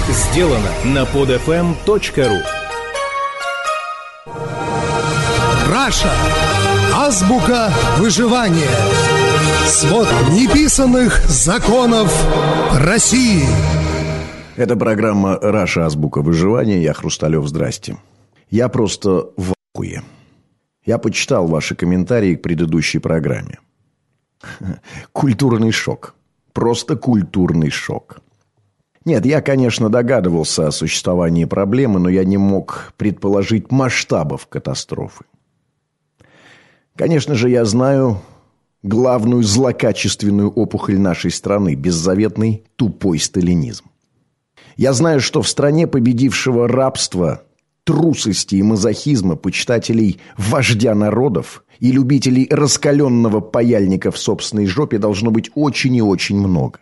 Сделано на podfm.ru. Раша. Азбука выживания. Свод неписанных законов России. Это программа «Раша. Азбука выживания». Я Хрусталев. Здрасте. Я просто в ахуе. Я почитал ваши комментарии к предыдущей программе. Культурный шок. Просто культурный шок. Нет, я, конечно, догадывался о существовании проблемы, но я не мог предположить масштабов катастрофы. Конечно же, я знаю главную злокачественную опухоль нашей страны – беззаветный тупой сталинизм. Я знаю, что в стране победившего рабства, трусости и мазохизма почитателей вождя народов и любителей раскаленного паяльника в собственной жопе должно быть очень и очень много.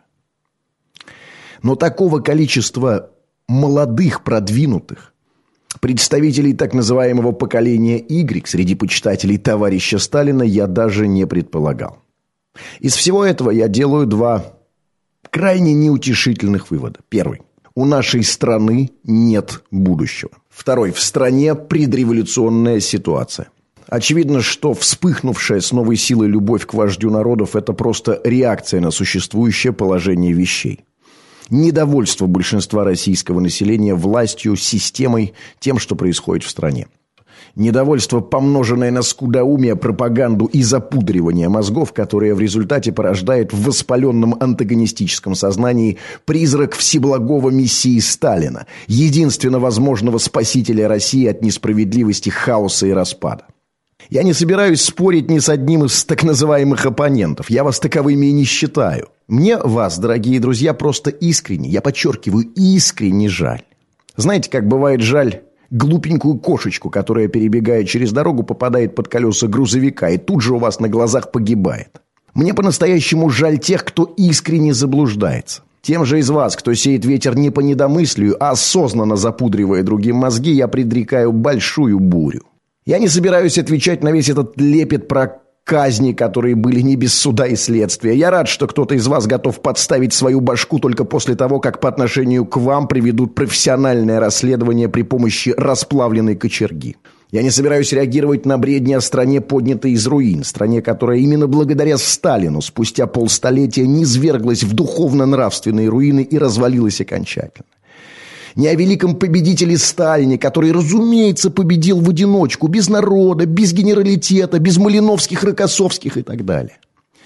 Но такого количества молодых, продвинутых, представителей так называемого поколения Y среди почитателей товарища Сталина я даже не предполагал. Из всего этого я делаю два крайне неутешительных вывода. Первый. У нашей страны нет будущего. Второй. В стране предреволюционная ситуация. Очевидно, что вспыхнувшая с новой силой любовь к вождю народов – это просто реакция на существующее положение вещей. Недовольство большинства российского населения властью, системой, тем, что происходит в стране. Недовольство, помноженное на скудоумие, пропаганду и запудривание мозгов, которое в результате порождает в воспаленном антагонистическом сознании призрак всеблагого мессии Сталина, единственно возможного спасителя России от несправедливости, хаоса и распада. Я не собираюсь спорить ни с одним из так называемых оппонентов. Я вас таковыми и не считаю. Мне вас, дорогие друзья, просто искренне, я подчеркиваю, искренне жаль. Знаете, как бывает жаль глупенькую кошечку, которая, перебегая через дорогу, попадает под колеса грузовика и тут же у вас на глазах погибает. Мне по-настоящему жаль тех, кто искренне заблуждается. Тем же из вас, кто сеет ветер не по недомыслию, а осознанно запудривая другим мозги, я предрекаю большую бурю. Я не собираюсь отвечать на весь этот лепет про казни, которые были не без суда и следствия. Я рад, что кто-то из вас готов подставить свою башку только после того, как по отношению к вам приведут профессиональное расследование при помощи расплавленной кочерги. Я не собираюсь реагировать на бредни о стране, поднятой из руин, стране, которая именно благодаря Сталину спустя полстолетия низверглась в духовно-нравственные руины и развалилась окончательно. Не о великом победителе Сталине, который, разумеется, победил в одиночку, без народа, без генералитета, без Малиновских, Рокоссовских и так далее.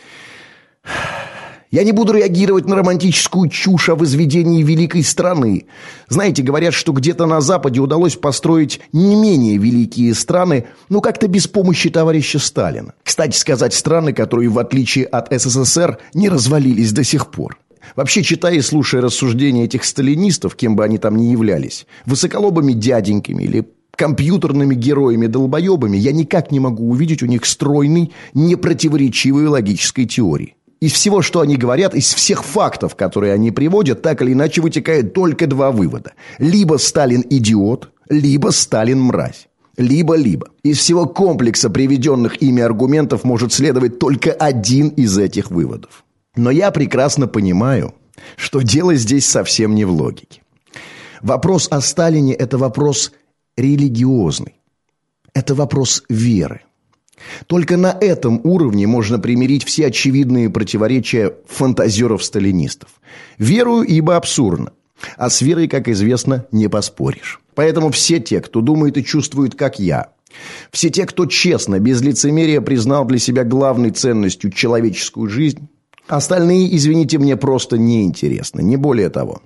Я не буду реагировать на романтическую чушь о возведении великой страны. Знаете, говорят, что где-то на Западе удалось построить не менее великие страны, но как-то без помощи товарища Сталина. Кстати сказать, страны, которые, в отличие от СССР, не развалились до сих пор. Вообще, читая и слушая рассуждения этих сталинистов, кем бы они там ни являлись, высоколобыми дяденьками или компьютерными героями-долбоебами, я никак не могу увидеть у них стройной, непротиворечивой логической теории. Из всего, что они говорят, из всех фактов, которые они приводят, так или иначе вытекает только два вывода. Либо Сталин идиот, либо Сталин мразь. Либо-либо. Из всего комплекса приведенных ими аргументов может следовать только один из этих выводов. Но я прекрасно понимаю, что дело здесь совсем не в логике. Вопрос о Сталине – это вопрос религиозный. Это вопрос веры. Только на этом уровне можно примирить все очевидные противоречия фантазеров-сталинистов. Верую, ибо абсурдно. А с верой, как известно, не поспоришь. Поэтому все те, кто думает и чувствует, как я, все те, кто честно, без лицемерия признал для себя главной ценностью человеческую жизнь, остальные, извините, мне просто неинтересны, не более того.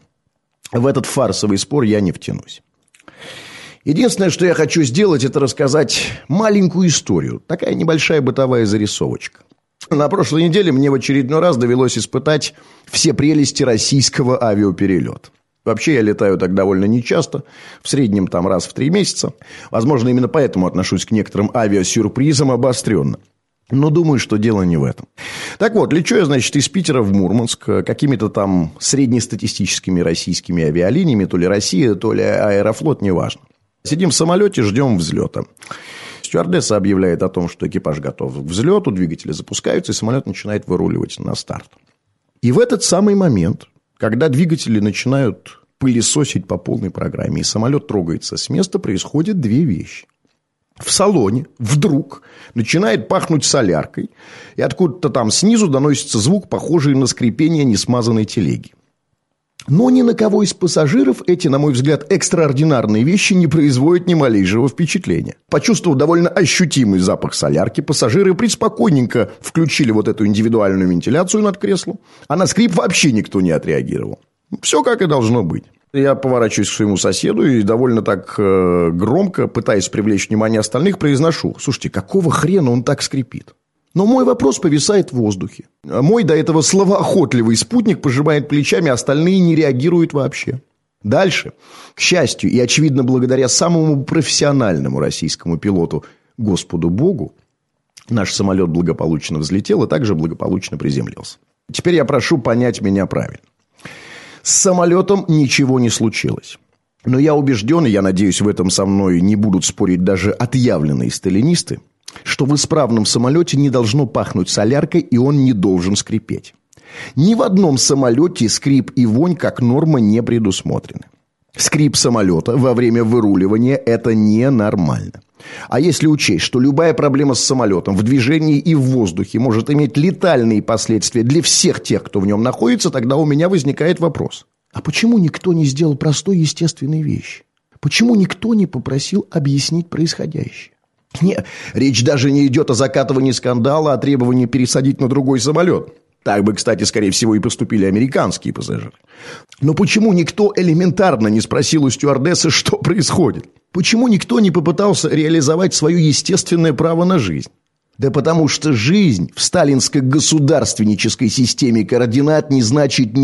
В этот фарсовый спор я не втянусь. Единственное, что я хочу сделать, это рассказать маленькую историю. Такая небольшая бытовая зарисовочка. На прошлой неделе мне в очередной раз довелось испытать все прелести российского авиаперелета. Вообще я летаю так довольно нечасто, в среднем там раз в 3 месяца. Возможно, именно поэтому отношусь к некоторым авиасюрпризам обостренно. Но думаю, что дело не в этом. Так вот, лечу я, значит, из Питера в Мурманск какими-то там среднестатистическими российскими авиалиниями, то ли Россия, то ли Аэрофлот, неважно. Сидим в самолете, ждем взлета. Стюардесса объявляет о том, что экипаж готов к взлету, двигатели запускаются, и самолет начинает выруливать на старт. И в этот самый момент, когда двигатели начинают пылесосить по полной программе. И самолет трогается с места, происходят две вещи. В салоне вдруг начинает пахнуть соляркой, и откуда-то там снизу доносится звук, похожий на скрипение несмазанной телеги. Но ни на кого из пассажиров эти, на мой взгляд, экстраординарные вещи не производят ни малейшего впечатления. Почувствовав довольно ощутимый запах солярки, пассажиры преспокойненько включили вот эту индивидуальную вентиляцию над креслом, а на скрип вообще никто не отреагировал. Все как и должно быть. Я поворачиваюсь к своему соседу и довольно так громко, пытаясь привлечь внимание остальных, произношу: слушайте, какого хрена он так скрипит? Но мой вопрос повисает в воздухе. Мой до этого словоохотливый спутник пожимает плечами, остальные не реагируют вообще. Дальше, к счастью, и, очевидно, благодаря самому профессиональному российскому пилоту, Господу Богу, наш самолет благополучно взлетел и также благополучно приземлился. Теперь я прошу понять меня правильно. С самолетом ничего не случилось. Но я убежден, и я надеюсь, в этом со мной не будут спорить даже отъявленные сталинисты, что в исправном самолете не должно пахнуть соляркой, и он не должен скрипеть. Ни в одном самолете скрип и вонь как норма не предусмотрены. Скрип самолета во время выруливания – это ненормально. А если учесть, что любая проблема с самолетом в движении и в воздухе может иметь летальные последствия для всех тех, кто в нем находится, тогда у меня возникает вопрос. А почему никто не сделал простой естественной вещи? Почему никто не попросил объяснить происходящее? Нет, речь даже не идет о закатывании скандала, а о требовании пересадить на другой самолет. Так бы, кстати, скорее всего, и поступили американские пассажиры. Но почему никто элементарно не спросил у стюардессы, что происходит? Почему никто не попытался реализовать свое естественное право на жизнь? Да потому что жизнь в сталинско-государственнической системе координат не значит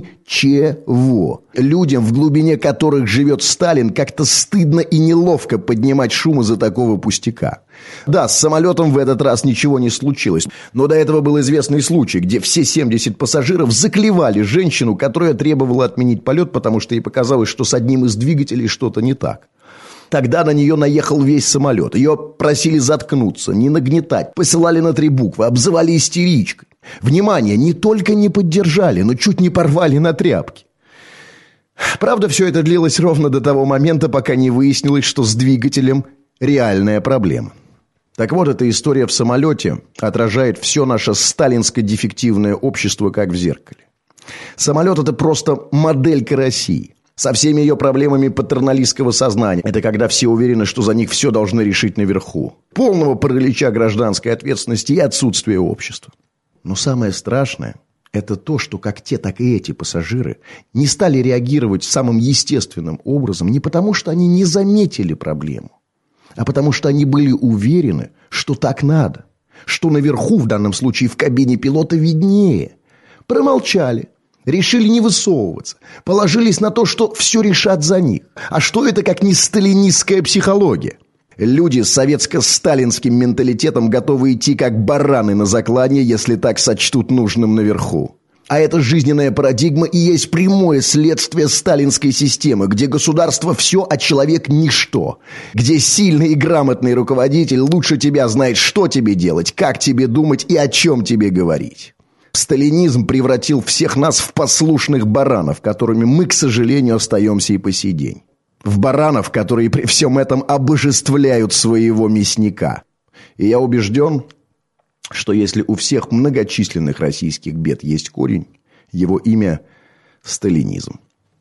ничего. Людям, в глубине которых живет Сталин, как-то стыдно и неловко поднимать шум из-за такого пустяка. Да, с самолетом в этот раз ничего не случилось, но до этого был известный случай, где все 70 пассажиров заклевали женщину, которая требовала отменить полет, потому что ей показалось, что с одним из двигателей что-то не так. Тогда на нее наехал весь самолет. Ее просили заткнуться, не нагнетать, посылали на 3 буквы, обзывали истеричкой. Внимание, не только не поддержали, но чуть не порвали на тряпки. Правда, все это длилось ровно до того момента, пока не выяснилось, что с двигателем реальная проблема. Так вот, эта история в самолете отражает все наше сталинско-дефективное общество как в зеркале. Самолет – это просто моделька России. Со всеми ее проблемами патерналистского сознания. Это когда все уверены, что за них все должны решить наверху. Полного паралича гражданской ответственности и отсутствия общества. Но самое страшное – это то, что как те, так и эти пассажиры не стали реагировать самым естественным образом не потому, что они не заметили проблему, а потому что они были уверены, что так надо, что наверху, в данном случае в кабине пилота, виднее. Промолчали. Решили не высовываться. Положились на то, что все решат за них. А что это, как не сталинистская психология? Люди с советско-сталинским менталитетом готовы идти как бараны на заклание, если так сочтут нужным наверху. А эта жизненная парадигма и есть прямое следствие сталинской системы, где государство все, а человек ничто. Где сильный и грамотный руководитель лучше тебя знает, что тебе делать, как тебе думать и о чем тебе говорить. Сталинизм превратил всех нас в послушных баранов, которыми мы, к сожалению, остаемся и по сей день. В баранов, которые при всем этом обожествляют своего мясника. И я убежден, что если у всех многочисленных российских бед есть корень, его имя – сталинизм.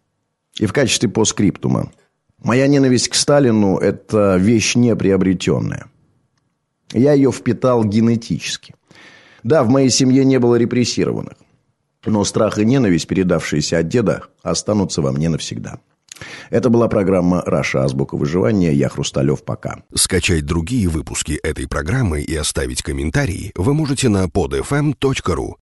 И в качестве постскриптума. Моя ненависть к Сталину – это вещь неприобретенная. Я ее впитал генетически. Да, в моей семье не было репрессированных, но страх и ненависть, передавшиеся от деда, останутся во мне навсегда. Это была программа «Раша. Азбука выживания». Я Хрусталев. Пока. Скачать другие выпуски этой программы и оставить комментарии вы можете на podfm.ru.